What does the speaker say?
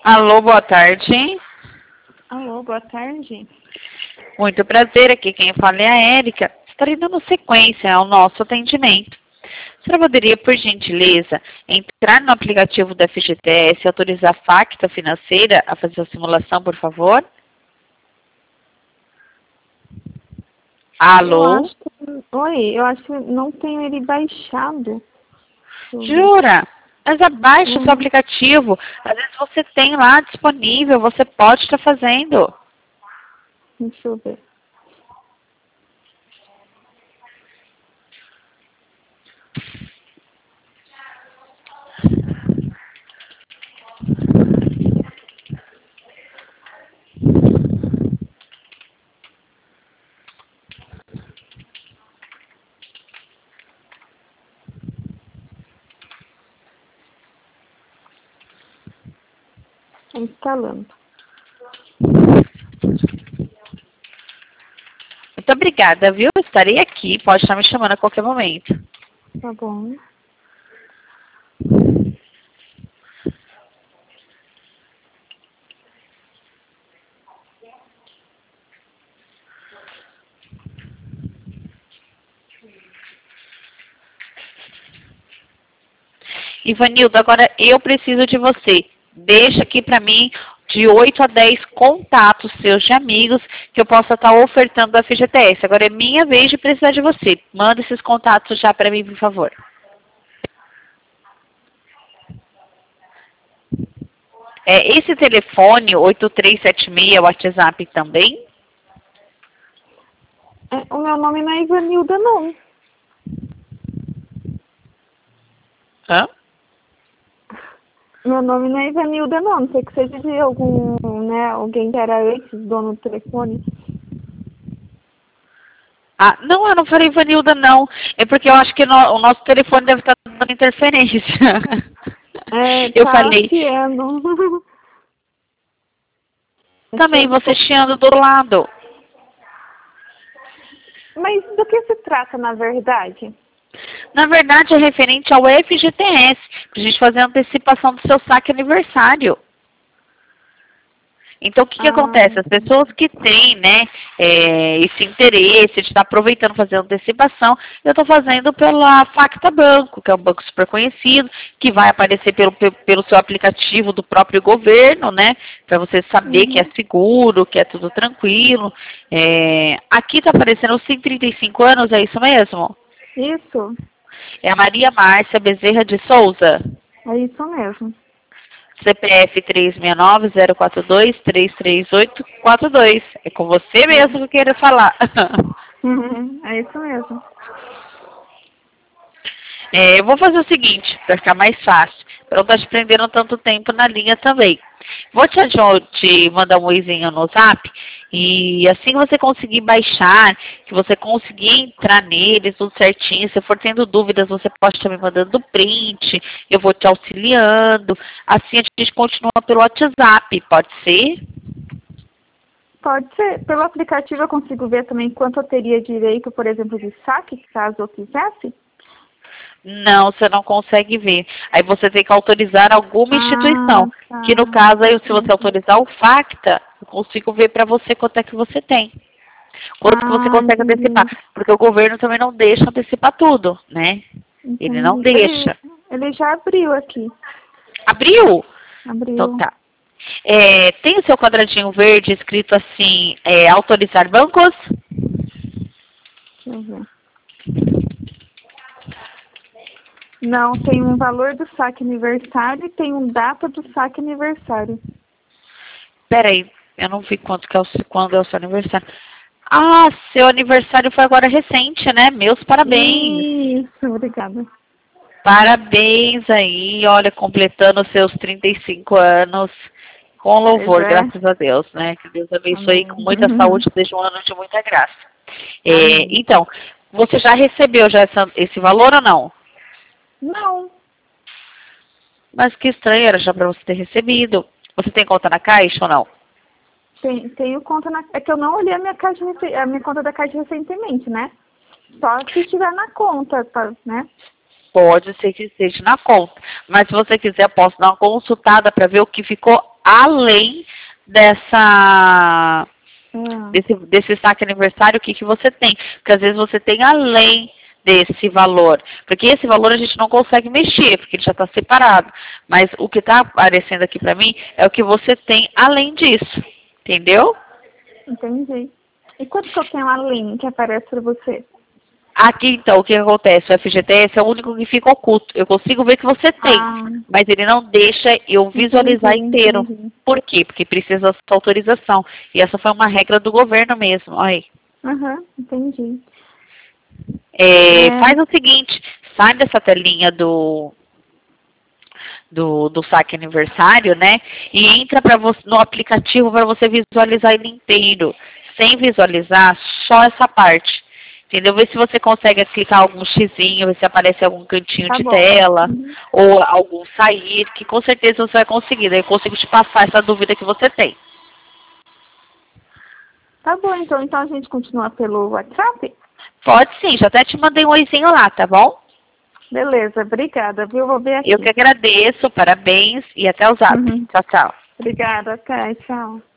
Alô, boa tarde. Alô, boa tarde. Muito prazer, aqui quem fala é a Érica. Estarei dando sequência ao nosso atendimento. A senhora poderia, por gentileza, entrar no aplicativo da FGTS e autorizar a Facta Financeira a fazer a simulação, por favor? Alô? Eu acho que não tenho ele baixado. Jura? Mas abaixe o seu aplicativo. Às vezes você tem lá disponível, você pode estar fazendo. Deixa eu ver. Tá instalando. Muito obrigada, viu? Estarei aqui, pode estar me chamando a qualquer momento. Tá bom. Ivanildo, agora eu preciso de você. Deixa aqui para mim de 8 a 10 contatos seus de amigos que eu possa estar ofertando a FGTS. Agora é minha vez de precisar de você. Manda esses contatos já para mim, por favor. Esse telefone, 8376, é o WhatsApp também? O meu nome não é Ivanilda, não. Hã? Meu nome não é Ivanilda, não. Não sei que seja de algum, né, alguém que era antes dono do telefone. Ah, não, eu não falei Ivanilda, não. É porque eu acho que o nosso telefone deve estar dando interferência. Eu Tá falei, chiando. também você chiando do lado. Mas do que se trata, na verdade? Na verdade, é referente ao FGTS, para a gente fazer a antecipação do seu saque aniversário. Então, o que acontece? As pessoas que têm, né, esse interesse de estar aproveitando fazer a antecipação, eu estou fazendo pela Facta Banco, que é um banco super conhecido, que vai aparecer pelo seu aplicativo do próprio governo, né, para você saber que é seguro, que é tudo tranquilo. Aqui está aparecendo os 135 anos, é isso mesmo? Isso, É a Maria Márcia Bezerra de Souza. é isso mesmo. CPF 369-042-33842. É com você mesmo que eu quero falar. É isso mesmo. Eu vou fazer o seguinte, para ficar mais fácil, para não estar te prendendo tanto tempo na linha também. Vou te mandar um oizinho no zap, e assim que você conseguir baixar, que você conseguir entrar nele, tudo certinho, se for tendo dúvidas, você pode estar me mandando print, eu vou te auxiliando, assim a gente continua pelo WhatsApp, pode ser? Pode ser. Pelo aplicativo eu consigo ver também quanto eu teria direito, por exemplo, de saque, caso eu quisesse? Não, você não consegue ver. Aí você tem que autorizar alguma instituição. Tá. Que no caso, aí, se você autorizar o Facta, eu consigo ver para você quanto é que você tem. Quanto que você consegue antecipar. Porque o governo também não deixa antecipar tudo, né? Ele não deixa. Ele já abriu aqui. Abriu? Abriu. Então tá. Tem o seu quadradinho verde escrito assim, autorizar bancos? Deixa eu ver. Não, tem um valor do saque aniversário e tem um data do saque aniversário. Peraí, eu não vi quando é o seu aniversário. Ah, seu aniversário foi agora recente, né? Meus parabéns. Isso, obrigada. Parabéns aí, olha, completando seus 35 anos com louvor, graças a Deus, né? Que Deus abençoe com muita saúde, seja um ano de muita graça. Então, você já recebeu esse valor ou não? Não. Mas que estranho, era já para você ter recebido. Você tem conta na Caixa ou não? Tenho conta na... É que eu não olhei a minha conta da Caixa recentemente, né? Só se estiver na conta, né? Pode ser que esteja na conta. Mas se você quiser, eu posso dar uma consultada para ver o que ficou além desse saque aniversário, o que você tem. Porque às vezes você tem além desse valor. Porque esse valor a gente não consegue mexer, porque ele já está separado. Mas o que está aparecendo aqui para mim é o que você tem além disso. Entendeu? Entendi. E quanto que eu tenho além que aparece para você? Aqui, então, o que acontece? O FGTS é o único que fica oculto. Eu consigo ver que você tem, mas ele não deixa eu visualizar inteiro. Entendi. Por quê? Porque precisa da sua autorização. E essa foi uma regra do governo mesmo. Olha aí. Entendi. Faz o seguinte, sai dessa telinha do saque aniversário, né? E entra no aplicativo para você visualizar ele inteiro. Sem visualizar só essa parte. Entendeu? Vê se você consegue clicar algum xizinho, ver se aparece algum cantinho de tela, ou algum sair, que com certeza você vai conseguir. Daí eu consigo te passar essa dúvida que você tem. Tá bom, então a gente continua pelo WhatsApp? Pode sim, já até te mandei um oizinho lá, tá bom? Beleza, obrigada, viu? Vou ver aqui. Eu que agradeço, parabéns e até o zap. Tchau, tchau. Obrigada, até, tchau.